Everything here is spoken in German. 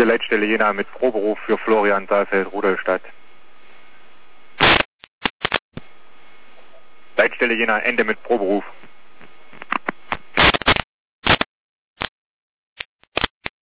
Hier Leitstelle Jena mit Proberuf für Florian Saalfeld, Rudolstadt. Leitstelle Jena, Ende mit Proberuf.